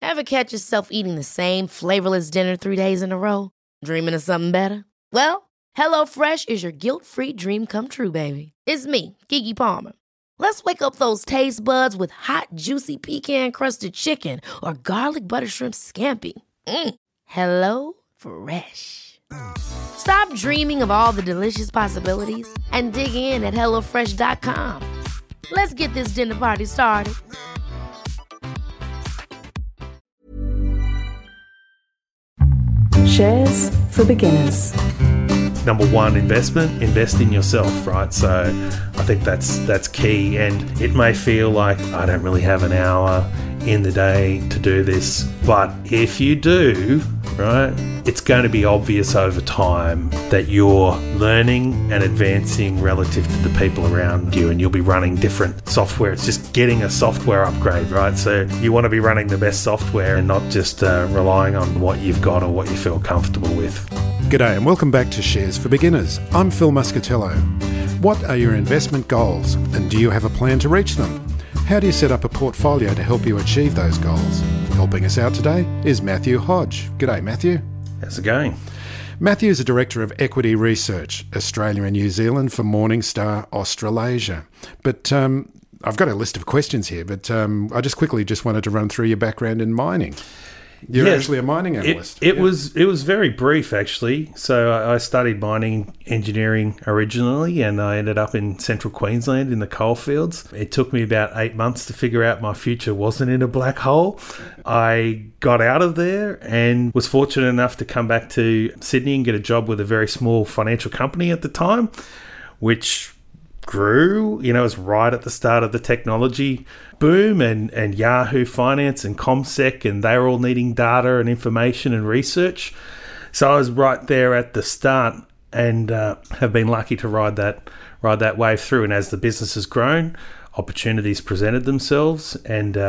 Ever catch yourself eating the same flavorless dinner 3 days in a row? Dreaming of something better? Well, HelloFresh is your guilt-free dream come true, baby. It's me, Keke Palmer. Let's wake up those taste buds with hot, juicy pecan-crusted chicken or garlic butter shrimp scampi. Hello Fresh. Stop dreaming of all the delicious possibilities and dig in at HelloFresh.com. Let's get this dinner party started. Shares for beginners. Number one, invest in yourself, right? So I think that's key, and it may feel like I don't really have an hour in the day to do this, but if you do, right, it's going to be obvious over time that you're learning and advancing relative to the people around you, and you'll be running different software. It's just getting a software upgrade, right? So you want to be running the best software and not just relying on what you've got or what you feel comfortable with. G'day and welcome back to Shares for Beginners. I'm Phil Muscatello. What are your investment goals, and do you have a plan to reach them? How do you set up a portfolio to help you achieve those goals? Helping us out today is Matthew Hodge. G'day, Matthew. How's it going? Matthew is a Director of Equity Research, Australia and New Zealand for Morningstar Australasia. But I've got a list of questions here, but I just wanted to run through your background in mining. You're actually a mining analyst. It was very brief, actually. So I studied mining engineering originally, and I ended up in central Queensland in the coalfields. It took me about 8 months to figure out my future wasn't in a black hole. I got out of there and was fortunate enough to come back to Sydney and get a job with a very small financial company at the time, which grew. It was right at the start of the technology boom, and Yahoo Finance and CommSec, and they were all needing data and information and research. So I was right there at the start, and have been lucky to ride that wave through. And as the business has grown, opportunities presented themselves, and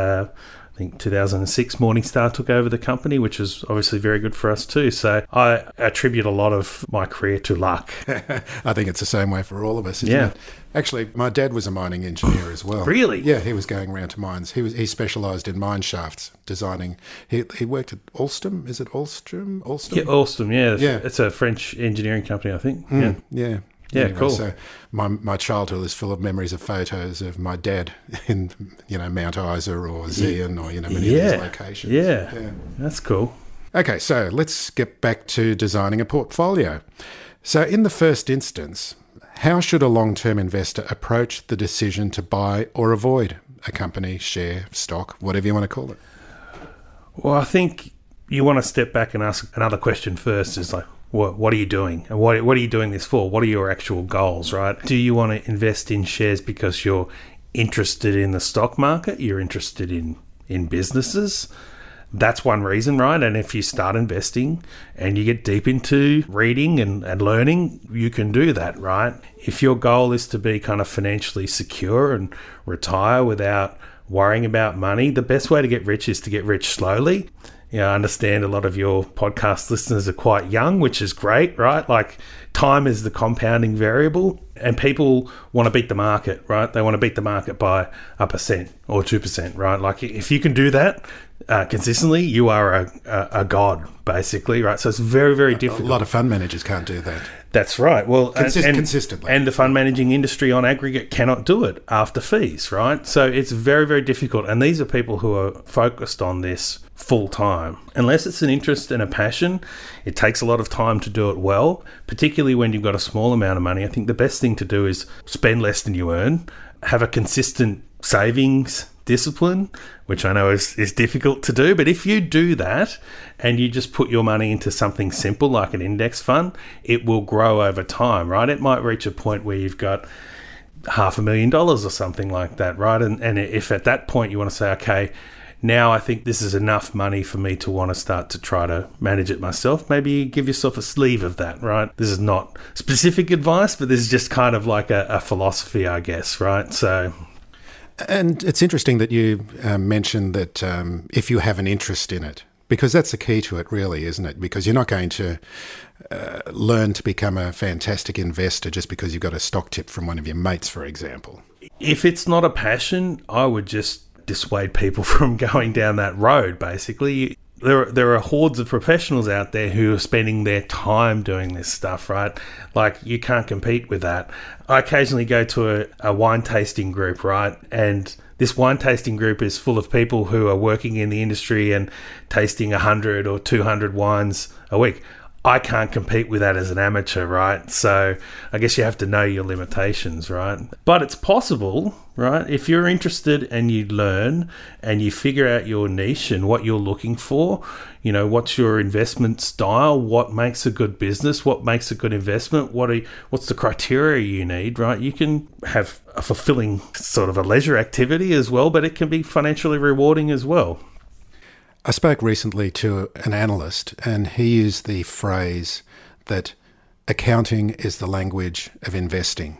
I think 2006 Morningstar took over the company, which was obviously very good for us too. So I attribute a lot of my career to luck. I think it's the same way for all of us, isn't it? Actually, my dad was a mining engineer as well. Really? Yeah, he was going around to mines. He specialised in mine shafts designing. He worked at Alstom. Is it Alstom? Yeah, Alstom, yeah. It's a French engineering company, I think. Yeah. Yeah, anyway, cool. So my childhood is full of memories of photos of my dad in Mount Isa or Zion or many of these locations. Yeah, that's cool. Okay, so let's get back to designing a portfolio. So in the first instance, how should a long-term investor approach the decision to buy or avoid a company, share, stock, whatever you want to call it? Well, I think you want to step back and ask another question first. Is like, what are you doing? And what are you doing this for? What are your actual goals, right? Do you want to invest in shares because you're interested in the stock market? You're interested in businesses? That's one reason, right? And if you start investing and you get deep into reading and learning, you can do that, right? If your goal is to be kind of financially secure and retire without worrying about money, the best way to get rich is to get rich slowly. I understand a lot of your podcast listeners are quite young, which is great, right? Like, time is the compounding variable, and people want to beat the market, right? They want to beat the market by 1% or 2%, right? Like, if you can do that consistently, you are a god, basically, right? So it's very, very difficult. A lot of fund managers can't do that. That's right. Well, consistently. And the fund managing industry on aggregate cannot do it after fees, right? So it's very, very difficult. And these are people who are focused on this full time. Unless it's an interest and a passion, it takes a lot of time to do it well, particularly when you've got a small amount of money. I think the best thing to do is spend less than you earn, have a consistent savings discipline, which I know is difficult to do. But if you do that and you just put your money into something simple like an index fund, it will grow over time, right? It might reach a point where you've got $500,000 or something like that, right? And if at that point you want to say, okay, now I think this is enough money for me to want to start to try to manage it myself, maybe give yourself a sleeve of that, right? This is not specific advice, but this is just kind of like a philosophy, I guess, right? So... And it's interesting that you mentioned that if you have an interest in it, because that's the key to it really, isn't it? Because you're not going to learn to become a fantastic investor just because you've got a stock tip from one of your mates, for example. If it's not a passion, I would just dissuade people from going down that road, basically. There are hordes of professionals out there who are spending their time doing this stuff, right? Like, you can't compete with that. I occasionally go to a wine tasting group, right? And this wine tasting group is full of people who are working in the industry and tasting 100 or 200 wines a week. I can't compete with that as an amateur, right? So I guess you have to know your limitations, right? But it's possible, right? If you're interested and you learn and you figure out your niche and what you're looking for, you know, what's your investment style, what makes a good business, what makes a good investment, what's the criteria you need, right? You can have a fulfilling sort of a leisure activity as well, but it can be financially rewarding as well. I spoke recently to an analyst, and he used the phrase that accounting is the language of investing.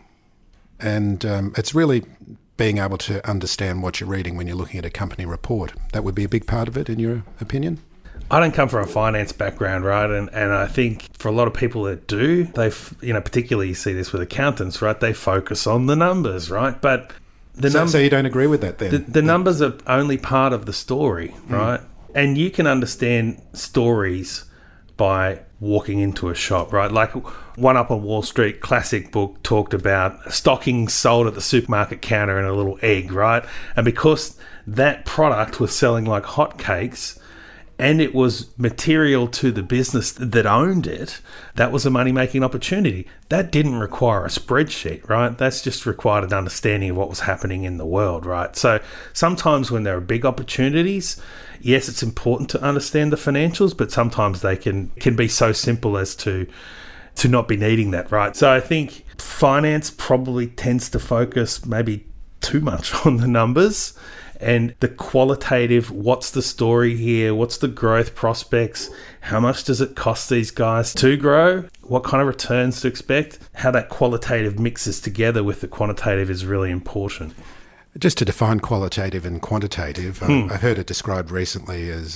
And it's really being able to understand what you're reading when you're looking at a company report. That would be a big part of it, in your opinion? I don't come from a finance background, right? And I think for a lot of people that do, particularly you see this with accountants, right? They focus on the numbers, right? But so you don't agree with that then? The numbers are only part of the story, right? And you can understand stories by walking into a shop, right? Like One Up on Wall Street, classic book, talked about stockings sold at the supermarket counter in a little egg, right? And because that product was selling like hotcakes and it was material to the business that owned it, that was a money-making opportunity. That didn't require a spreadsheet, right? That's just required an understanding of what was happening in the world, right? So sometimes when there are big opportunities, yes, it's important to understand the financials, but sometimes they can be so simple as to not be needing that, right? So I think finance probably tends to focus maybe too much on the numbers and the qualitative, what's the story here? What's the growth prospects? How much does it cost these guys to grow? What kind of returns to expect? How that qualitative mixes together with the quantitative is really important. Just to define qualitative and quantitative, I've heard it described recently as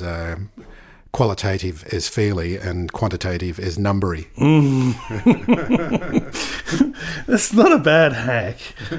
qualitative is feely and quantitative is numbery. That's not a bad hack.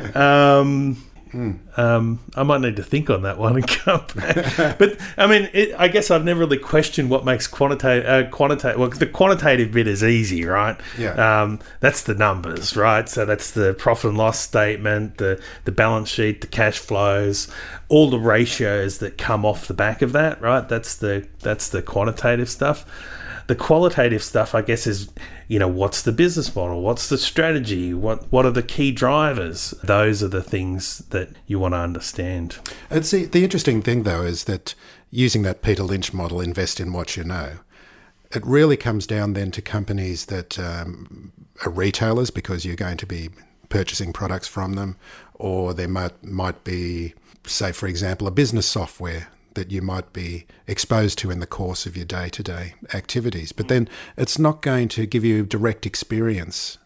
I might need to think on that one and come back. But I mean, I guess I've never really questioned what makes quantitative. Well, the quantitative bit is easy, right? Yeah. That's the numbers, right? So that's the profit and loss statement, the balance sheet, the cash flows, all the ratios that come off the back of that, right? That's the quantitative stuff. The qualitative stuff, I guess, is, you know, what's the business model? What's the strategy? What are the key drivers? Those are the things that you want to understand. And see, the interesting thing, though, is that using that Peter Lynch model, invest in what you know, it really comes down then to companies that are retailers because you're going to be purchasing products from them, or there might be, say, for example, a business software that you might be exposed to in the course of your day-to-day activities. But then it's not going to give you direct experience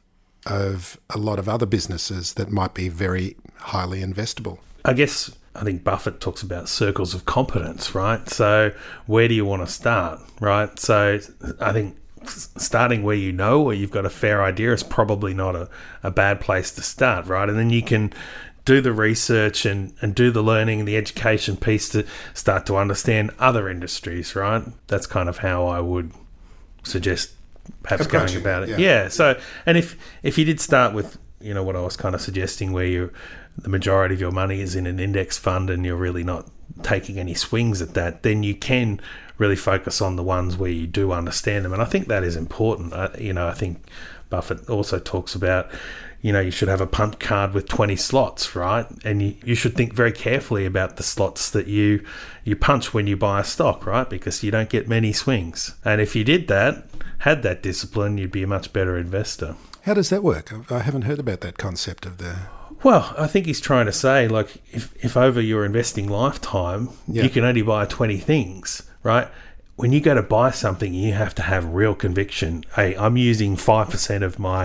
of a lot of other businesses that might be very highly investable. I think Buffett talks about circles of competence, right? So where do you want to start, right? So I think starting where you know, where you've got a fair idea, is probably not a bad place to start, right? And then you can do the research and do the learning and the education piece to start to understand other industries, right? That's kind of how I would suggest perhaps going about it. Yeah. So, and if you did start with, you know, what I was kind of suggesting, where the majority of your money is in an index fund and you're really not taking any swings at that, then you can really focus on the ones where you do understand them. And I think that is important. I think Buffett also talks about, you know, you should have a punt card with 20 slots, right? And you should think very carefully about the slots that you punch when you buy a stock, right? Because you don't get many swings. And if you did that, had that discipline, you'd be a much better investor. How does that work? I haven't heard about that concept of the... Well, I think he's trying to say, like, if over your investing lifetime, you can only buy 20 things, right? When you go to buy something, you have to have real conviction. Hey, I'm using 5%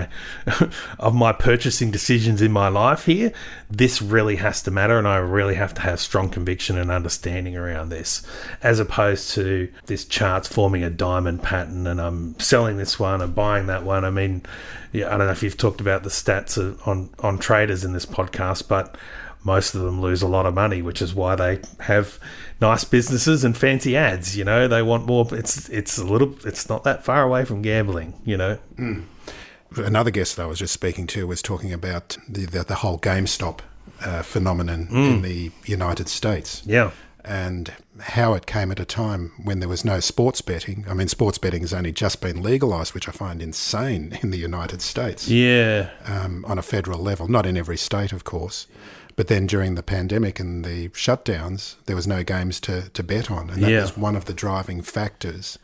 of my purchasing decisions in my life here. This really has to matter, and I really have to have strong conviction and understanding around this, as opposed to this chart's forming a diamond pattern and I'm selling this one and buying that one. I mean, I don't know if you've talked about the stats on traders in this podcast, but most of them lose a lot of money, which is why they have nice businesses and fancy ads. You know, they want more. It's not that far away from gambling. You know. Another guest that I was just speaking to was talking about the whole GameStop phenomenon in the United States. Yeah. And how it came at a time when there was no sports betting. I mean, sports betting has only just been legalised, which I find insane in the United States. Yeah. On a federal level, not in every state, of course. But then during the pandemic and the shutdowns, there was no games to bet on. And that was one of the driving factors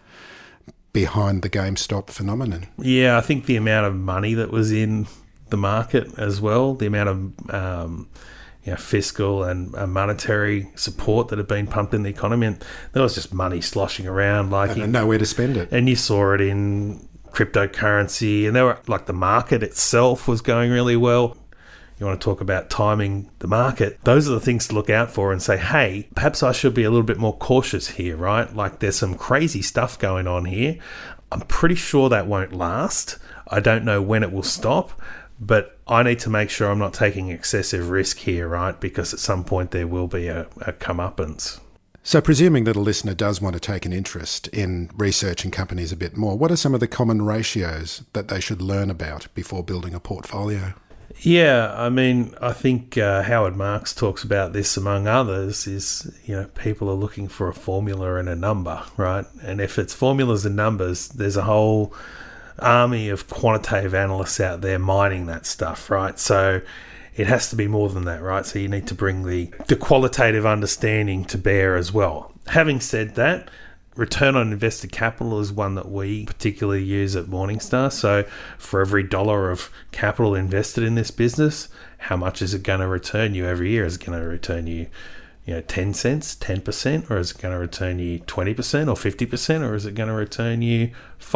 behind the GameStop phenomenon. Yeah, I think the amount of money that was in the market as well, the amount of fiscal and monetary support that had been pumped in the economy, and there was just money sloshing around, and nowhere to spend it. And you saw it in cryptocurrency, and the market itself was going really well. You want to talk about timing the market, those are the things to look out for and say, hey, perhaps I should be a little bit more cautious here, right? Like, there's some crazy stuff going on here. I'm pretty sure that won't last. I don't know when it will stop, but I need to make sure I'm not taking excessive risk here, right? Because at some point there will be a comeuppance. So presuming that a listener does want to take an interest in researching companies a bit more, what are some of the common ratios that they should learn about before building a portfolio? Yeah, I mean, I think Howard Marks talks about this among others is, people are looking for a formula and a number, right? And if it's formulas and numbers, there's a whole army of quantitative analysts out there mining that stuff, right? So it has to be more than that, right? So you need to bring the qualitative understanding to bear as well. Having said that, return on invested capital is one that we particularly use at Morningstar. So for every dollar of capital invested in this business, how much is it going to return you every year? Is it going to return you 10 cents, 10%, or is it going to return you 20% or 50%, or is it going to return you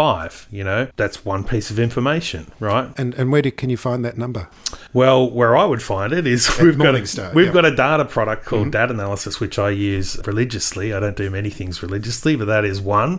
5%? That's one piece of information, right? And where can you find that number? Well, where I would find it is we've got a data product called Data Analysis, which I use religiously. I don't do many things religiously, but that is one.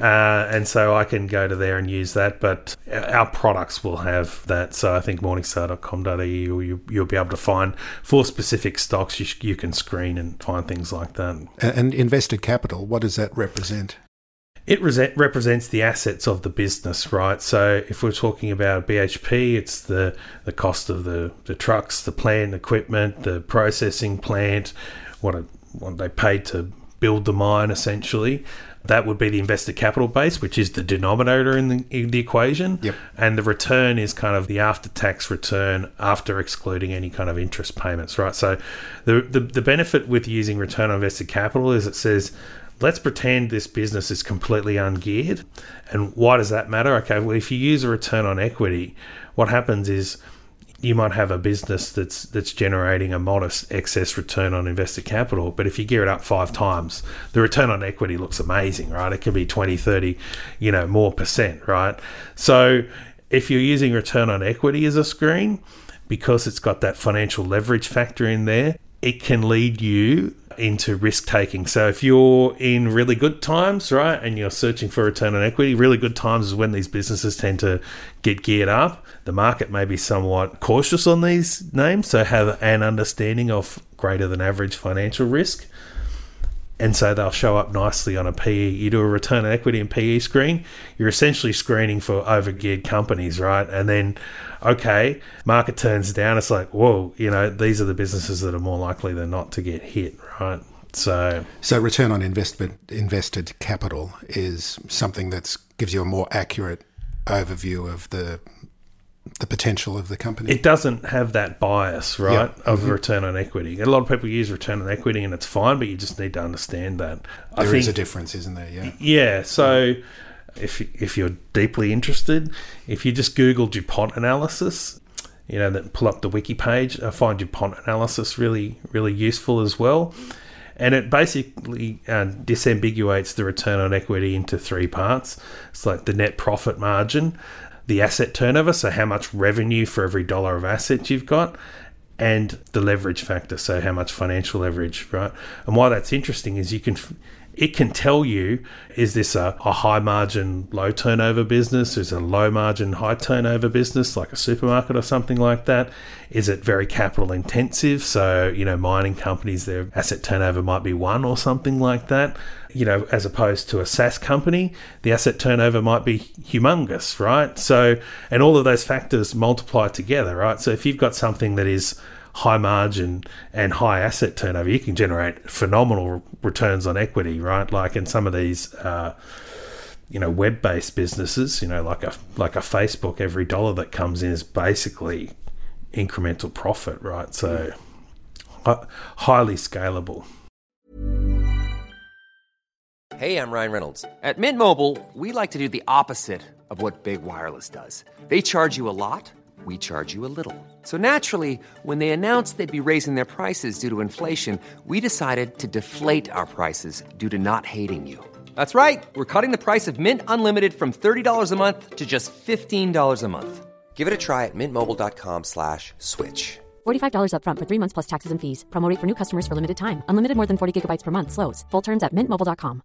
And so I can go to there and use that, but our products will have that. So I think morningstar.com.au, you'll be able to find for specific stocks, you can screen and find things like that. And invested capital, what does that represent? It represents the assets of the business, right? So if we're talking about BHP, it's the cost of the trucks, the plant, equipment, the processing plant, what they paid to build the mine, essentially. That would be the invested capital base, which is the denominator in the equation. Yep. And the return is kind of the after-tax return after excluding any kind of interest payments, right? So the benefit with using return on invested capital is it says, let's pretend this business is completely ungeared. And why does that matter? Okay, well, if you use a return on equity, what happens is you might have a business that's generating a modest excess return on invested capital, but if you gear it up 5 times, the return on equity looks amazing, right? It can be 20, 30, more percent, right? So if you're using return on equity as a screen, because it's got that financial leverage factor in there, it can lead you into risk taking. So if you're in really good times, right, and you're searching for return on equity, really good times is when these businesses tend to get geared up. The market may be somewhat cautious on these names, so have an understanding of greater than average financial risk. And so they'll show up nicely on a PE. You do a return on equity and PE screen, you're essentially screening for overgeared companies, right? And then, okay, market turns down, it's like, whoa, these are the businesses that are more likely than not to get hit, right? So return on invested capital is something that gives you a more accurate overview of the potential of the company. It doesn't have that bias, right, of return on equity. A lot of people use return on equity and it's fine, but you just need to understand that. There is a difference, isn't there? Yeah. Yeah. So if you're deeply interested, if you just Google DuPont analysis, then pull up the wiki page, I find DuPont analysis really, really useful as well. And it basically disambiguates the return on equity into 3 parts. It's like the net profit margin, the asset turnover, so how much revenue for every dollar of assets you've got, and the leverage factor, so how much financial leverage, right? And why that's interesting is it can tell you, is this a high margin, low turnover business? Is it a low margin, high turnover business like a supermarket or something like that? Is it very capital intensive? So, mining companies, their asset turnover might be 1 or something like that. As opposed to a SaaS company, the asset turnover might be humongous, right? So, and all of those factors multiply together, right? So if you've got something that is high margin and high asset turnover, you can generate phenomenal returns on equity, right? Like in some of these, web-based businesses, like a Facebook, every dollar that comes in is basically incremental profit, right? So highly scalable. Hey, I'm Ryan Reynolds. At Mint Mobile, we like to do the opposite of what Big Wireless does. They charge you a lot. We charge you a little. So naturally, when they announced they'd be raising their prices due to inflation, we decided to deflate our prices due to not hating you. That's right. We're cutting the price of Mint Unlimited from $30 a month to just $15 a month. Give it a try at mintmobile.com/switch. $45 up front for 3 months plus taxes and fees. Promo rate for new customers for limited time. Unlimited more than 40 gigabytes per month. Slows full terms at mintmobile.com.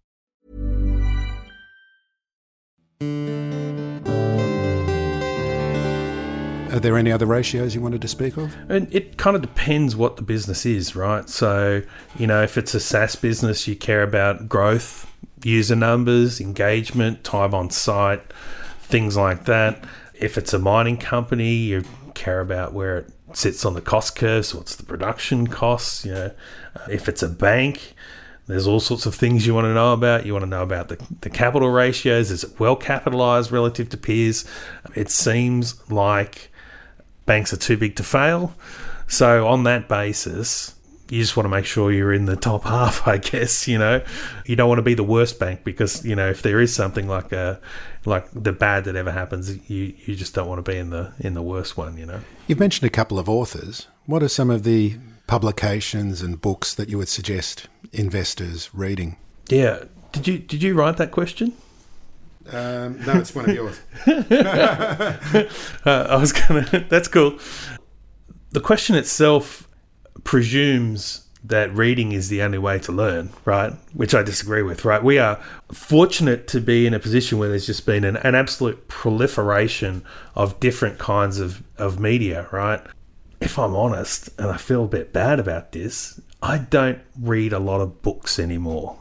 Are there any other ratios you wanted to speak of? And it kind of depends what the business is, right? So, if it's a SaaS business, you care about growth, user numbers, engagement, time on site, things like that. If it's a mining company, you care about where it sits on the cost curve. So what's the production costs? If it's a bank, there's all sorts of things you want to know about. You want to know about the capital ratios. Is it well capitalized relative to peers? It seems like banks are too big to fail. So on that basis, you just want to make sure you're in the top half, I guess. You don't want to be the worst bank because, if there is something like the bad that ever happens, you just don't want to be in the worst one, You've mentioned a couple of authors. What are some of the publications and books that you would suggest investors reading? Yeah. Did you write that question? No, it's one of yours. That's cool. The question itself presumes that reading is the only way to learn, right? Which I disagree with, right? We are fortunate to be in a position where there's just been an absolute proliferation of different kinds of media, right? If I'm honest, and I feel a bit bad about this, I don't read a lot of books anymore.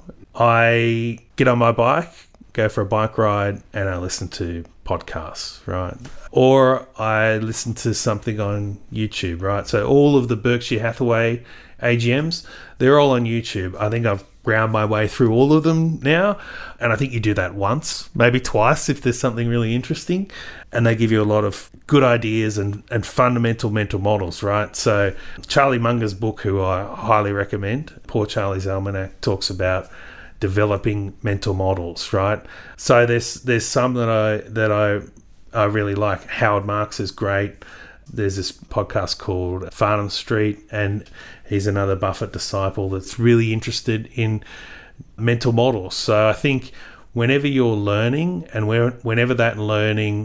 I get on my bike, go for a bike ride, and I listen to podcasts, right? Or I listen to something on YouTube, right? So all of the Berkshire Hathaway AGMs, they're all on YouTube. I think I've ground my way through all of them now. And I think you do that once, maybe twice if there's something really interesting. And they give you a lot of good ideas and fundamental mental models, right? So Charlie Munger's book, who I highly recommend, Poor Charlie's Almanac, talks about developing mental models, right? So there's some that I really like. Howard Marks is great. There's this podcast called Farnham Street, and he's another Buffett disciple that's really interested in mental models. So I think whenever you're learning and whenever that learning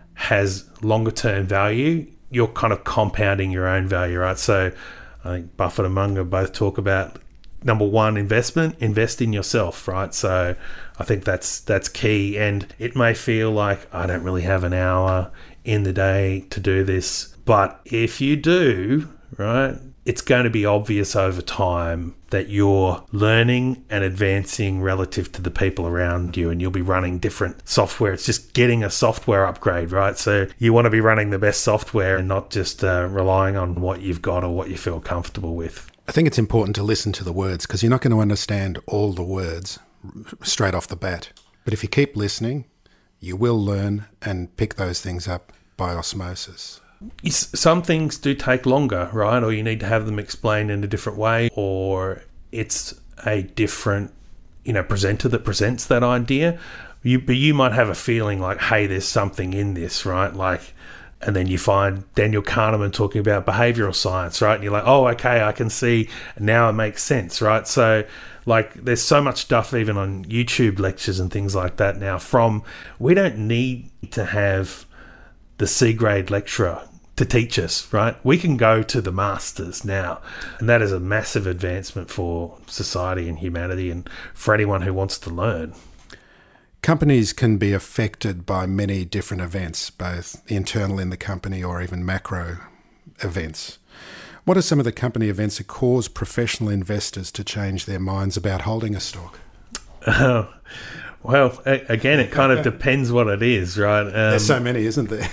has longer term value, you're kind of compounding your own value, right? So I think Buffett and Munger both talk about number one, invest in yourself, right? So I think that's key. And it may feel like I don't really have an hour in the day to do this, but if you do, right, it's going to be obvious over time that you're learning and advancing relative to the people around you, and you'll be running different software. It's just getting a software upgrade, right? So you want to be running the best software and not just relying on what you've got or what you feel comfortable with. I think it's important to listen to the words because you're not going to understand all the words straight off the bat. But if you keep listening, you will learn and pick those things up by osmosis. Some things do take longer, right? Or you need to have them explained in a different way, or it's a different, presenter that presents that idea. But you might have a feeling like, hey, there's something in this, right? Like, and then you find Daniel Kahneman talking about behavioral science, right? And you're like, oh, okay, I can see now it makes sense, right? So like there's so much stuff even on YouTube lectures and things like that now we don't need to have the C-grade lecturer to teach us, right? We can go to the masters now, and that is a massive advancement for society and humanity and for anyone who wants to learn. Companies can be affected by many different events, both internal in the company or even macro events. What are some of the company events that cause professional investors to change their minds about holding a stock? Well, again, it kind of depends what it is, right? There's so many, isn't there?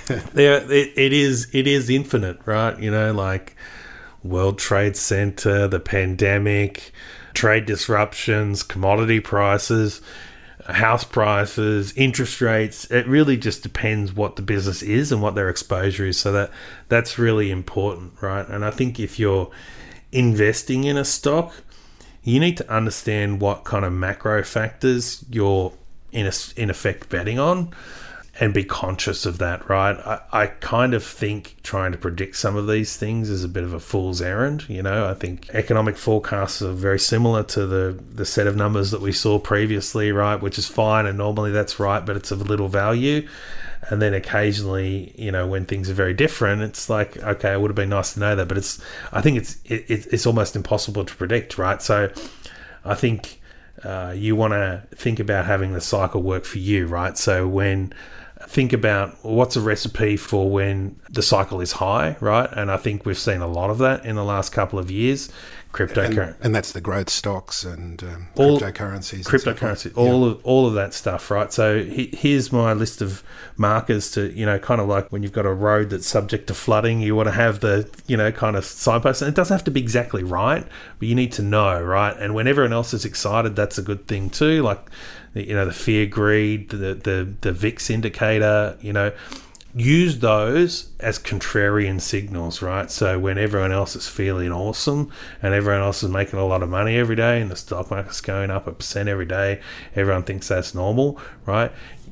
It is infinite, right? You know, like World Trade Center, the pandemic, trade disruptions, commodity prices, house prices, interest rates. It really just depends what the business is and what their exposure is. So that's really important, right? And I think if you're investing in a stock, you need to understand what kind of macro factors you're in effect betting on and be conscious of that, right? I kind of think trying to predict some of these things is a bit of a fool's errand. You know, I think economic forecasts are very similar to the set of numbers that we saw previously, right? Which is fine, and normally that's right, but it's of little value. And then occasionally, you know, when things are very different, it's like, okay, it would have been nice to know that, but I think it's almost impossible to predict, right? So I think you want to think about having the cycle work for you, right? So think about what's a recipe for when the cycle is high, right? And I think we've seen a lot of that in the last couple of years. Cryptocurrency, and that's the growth stocks and cryptocurrencies, all of that stuff, right? So here's my list of markers to, you know, kind of like when you've got a road that's subject to flooding, you want to have the, you know, kind of signposts. And it doesn't have to be exactly right, but you need to know, right? And when everyone else is excited, that's a good thing too. Like, you know, the fear, greed, the VIX indicator, you know. Use those as contrarian signals, right? So when everyone else is feeling awesome and everyone else is making a lot of money every day and the stock market's going up 1% every day, everyone thinks that's normal, right?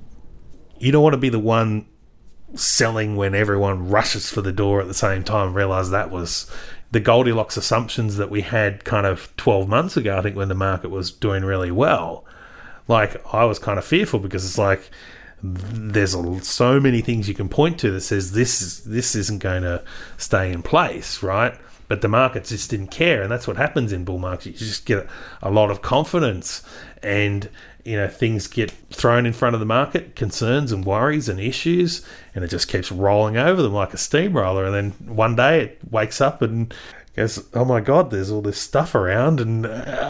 You don't want to be the one selling when everyone rushes for the door at the same time and realize that was the Goldilocks assumptions that we had kind of 12 months ago, I think, when the market was doing really well. Like, I was kind of fearful because it's like, there's so many things you can point to that says this isn't going to stay in place, right? But the market just didn't care, and that's what happens in bull markets. You just get a lot of confidence, and you know, things get thrown in front of the market, concerns and worries and issues, and it just keeps rolling over them like a steamroller. And then one day it wakes up and goes, "Oh my God, there's all this stuff around," and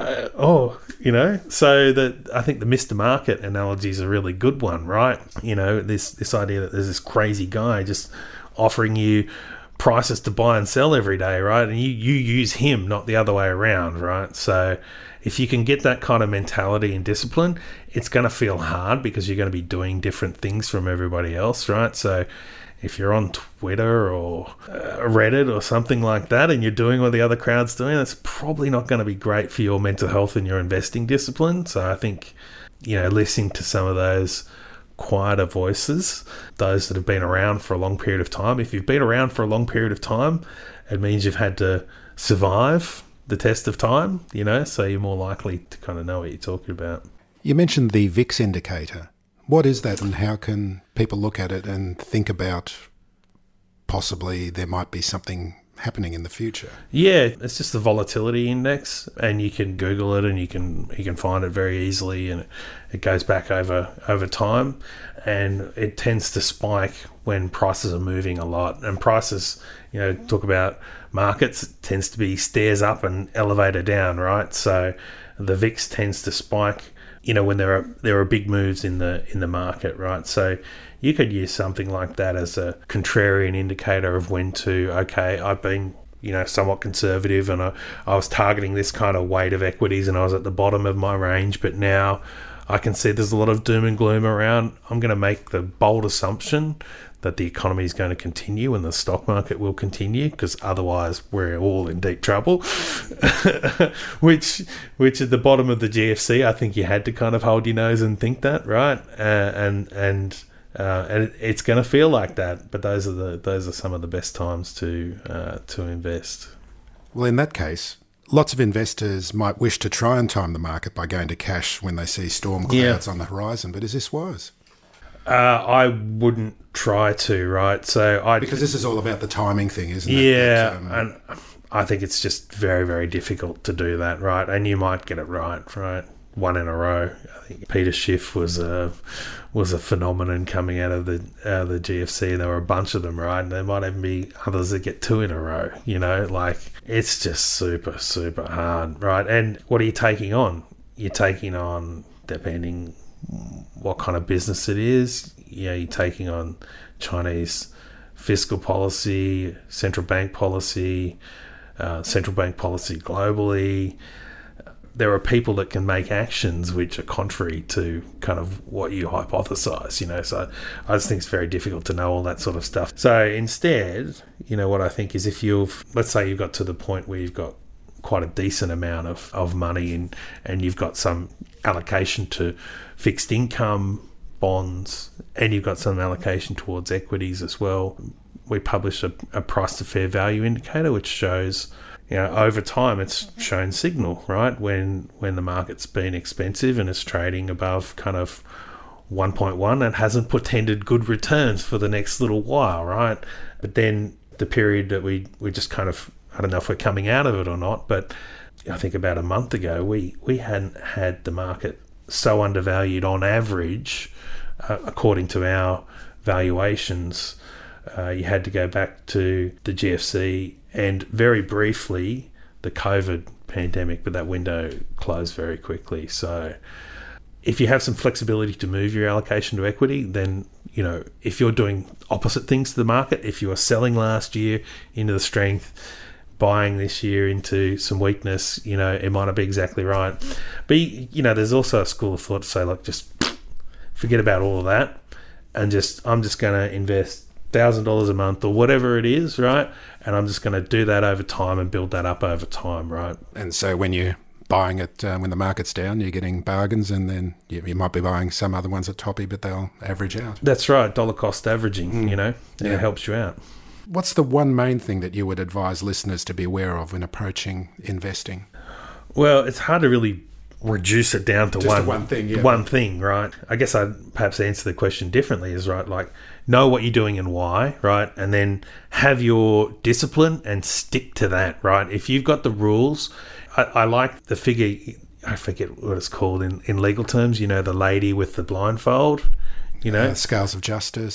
you know. So that, I think the Mr. Market analogy is a really good one, right? You know, this idea that there's this crazy guy just offering you prices to buy and sell every day, right? And you use him, not the other way around, right? So if you can get that kind of mentality and discipline, it's going to feel hard because you're going to be doing different things from everybody else, right? So if you're on Twitter or Reddit or something like that and you're doing what the other crowd's doing, that's probably not going to be great for your mental health and your investing discipline. So I think, you know, listening to some of those quieter voices, those that have been around for a long period of time. If you've been around for a long period of time, it means you've had to survive the test of time, you know, so you're more likely to kind of know what you're talking about. You mentioned the VIX indicator. What is that, and how can people look at it and think about possibly there might be something happening in the future? Yeah, it's just the volatility index, and you can Google it and you can find it very easily, and it goes back over time, and it tends to spike when prices are moving a lot. And prices, you know, talk about markets, it tends to be stairs up and elevator down, right? So the VIX tends to spike, you know, when there are big moves in the market, right? So you could use something like that as a contrarian indicator of when to, okay, I've been, you know, somewhat conservative and I was targeting this kind of weight of equities and I was at the bottom of my range, but now I can see there's a lot of doom and gloom around. I'm going to make the bold assumption that the economy is going to continue and the stock market will continue, because otherwise we're all in deep trouble. which at the bottom of the GFC, I think you had to kind of hold your nose and think that, right? And it's going to feel like that. But those are some of the best times to invest. Well, in that case, lots of investors might wish to try and time the market by going to cash when they see storm clouds on the horizon. But is this wise? I wouldn't try to, right? Because this is all about the timing thing, isn't it? Yeah, and I think it's just very, very difficult to do that, right? And you might get it right? One in a row. I think Peter Schiff was a phenomenon coming out of the GFC. There were a bunch of them, right? And there might even be others that get 2 in a row. It's just super, super hard, right? And what are you taking on? You're taking on, depending what kind of business it is, you're taking on Chinese fiscal policy, central bank policy globally. There are people that can make actions which are contrary to kind of what you hypothesize, so I just think it's very difficult to know all that sort of stuff. So instead, what I think is, if let's say you've got to the point where you've got quite a decent amount of money and you've got some allocation to fixed income bonds and you've got some allocation towards equities as well. We publish a price to fair value indicator which shows, over time it's shown signal, right? When the market's been expensive and it's trading above kind of 1.1, it hasn't portended good returns for the next little while, right? But then the period that we just kind of, I don't know if we're coming out of it or not, but I think about a month ago we hadn't had the market so undervalued on average, according to our valuations. You had to go back to the GFC and very briefly the COVID pandemic, but that window closed very quickly. So if you have some flexibility to move your allocation to equity, then, if you're doing opposite things to the market, if you were selling last year into the strength, buying this year into some weakness, it might not be exactly right. But, there's also a school of thought to say, like, just forget about all of that and I'm just going to invest $1,000 a month or whatever it is, right? And I'm just going to do that over time and build that up over time, right? And so when you're buying it, when the market's down, you're getting bargains, and then you might be buying some other ones at toppy, but they'll average out. That's right, dollar cost averaging, and it helps you out. What's the one main thing that you would advise listeners to be aware of when approaching investing? Well, it's hard to really reduce it down to one thing, right? I guess I'd perhaps answer the question differently, is right, like, know what you're doing and why, right? And then have your discipline and stick to that, right? If you've got the rules, I like the figure, I forget what it's called in legal terms, the lady with the blindfold, Scales of Justice.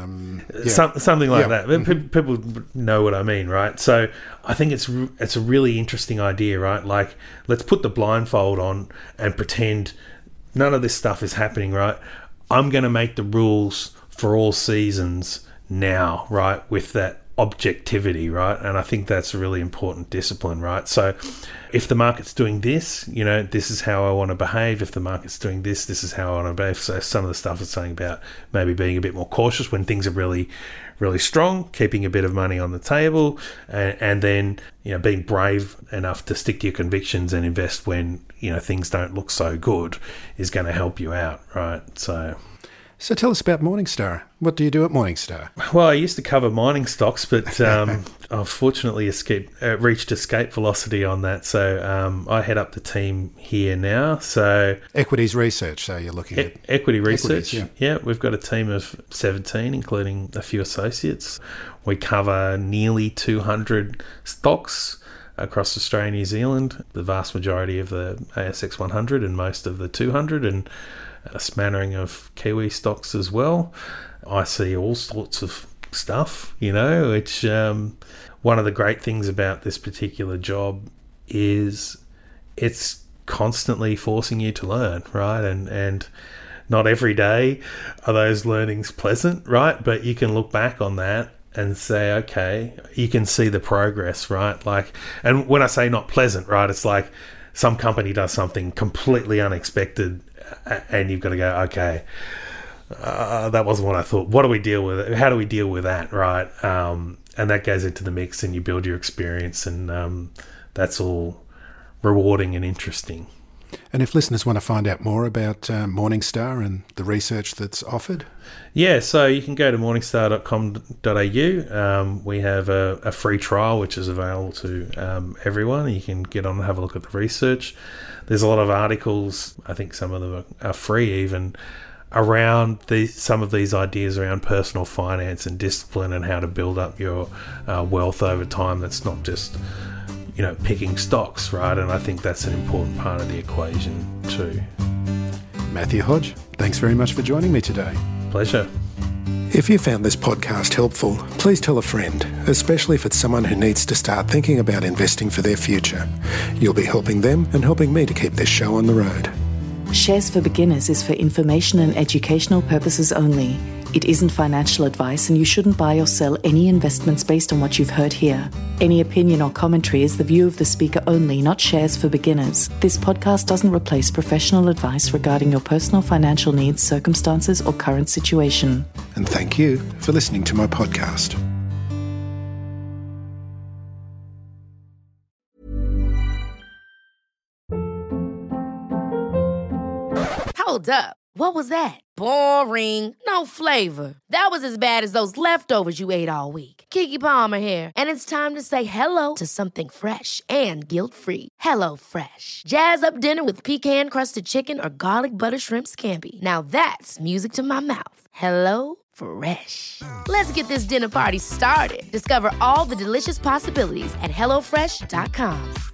Something like that. People know what I mean, right? So I think it's a really interesting idea, right? Like, let's put the blindfold on and pretend none of this stuff is happening, right? I'm going to make the rules for all seasons now, right? With that objectivity, right? And I think that's a really important discipline, right? So if the market's doing this, this is how I want to behave. If the market's doing this, this is how I want to behave. So some of the stuff is saying about maybe being a bit more cautious when things are really, really strong, keeping a bit of money on the table, and then, being brave enough to stick to your convictions and invest when, things don't look so good is going to help you out, right? So tell us about Morningstar. What do you do at Morningstar? Well, I used to cover mining stocks, but I've fortunately reached escape velocity on that. So I head up the team here now. So equities research. So you're looking at equity research. Equities, yeah, we've got a team of 17, including a few associates. We cover nearly 200 stocks across Australia and New Zealand, the vast majority of the ASX 100 and most of the 200, and a smattering of Kiwi stocks as well. I see all sorts of stuff, which one of the great things about this particular job is it's constantly forcing you to learn, right? And not every day are those learnings pleasant, right? But you can look back on that and say, okay, you can see the progress, right? Like, and when I say not pleasant, right, it's like some company does something completely unexpected and you've got to go, okay, that wasn't what I thought. What do we deal with it? How do we deal with that, right? And that goes into the mix and you build your experience, and that's all rewarding and interesting. And if listeners want to find out more about Morningstar and the research that's offered? Yeah, so you can go to morningstar.com.au. We have a free trial which is available to everyone. You can get on and have a look at the research. There's a lot of articles. I think some of them are free even around some of these ideas around personal finance and discipline and how to build up your wealth over time. That's not just, picking stocks, right? And I think that's an important part of the equation too. Matthew Hodge, thanks very much for joining me today. Pleasure. If you found this podcast helpful, please tell a friend, especially if it's someone who needs to start thinking about investing for their future. You'll be helping them and helping me to keep this show on the road. Shares for Beginners is for information and educational purposes only. It isn't financial advice, and you shouldn't buy or sell any investments based on what you've heard here. Any opinion or commentary is the view of the speaker only, not Shares for Beginners. This podcast doesn't replace professional advice regarding your personal financial needs, circumstances, or current situation. And thank you for listening to my podcast. Hold up. What was that? Boring. No flavor. That was as bad as those leftovers you ate all week. Keke Palmer here, and it's time to say hello to something fresh and guilt-free. Hello Fresh. Jazz up dinner with pecan-crusted chicken or garlic butter shrimp scampi. Now that's music to my mouth. Hello Fresh. Let's get this dinner party started. Discover all the delicious possibilities at HelloFresh.com.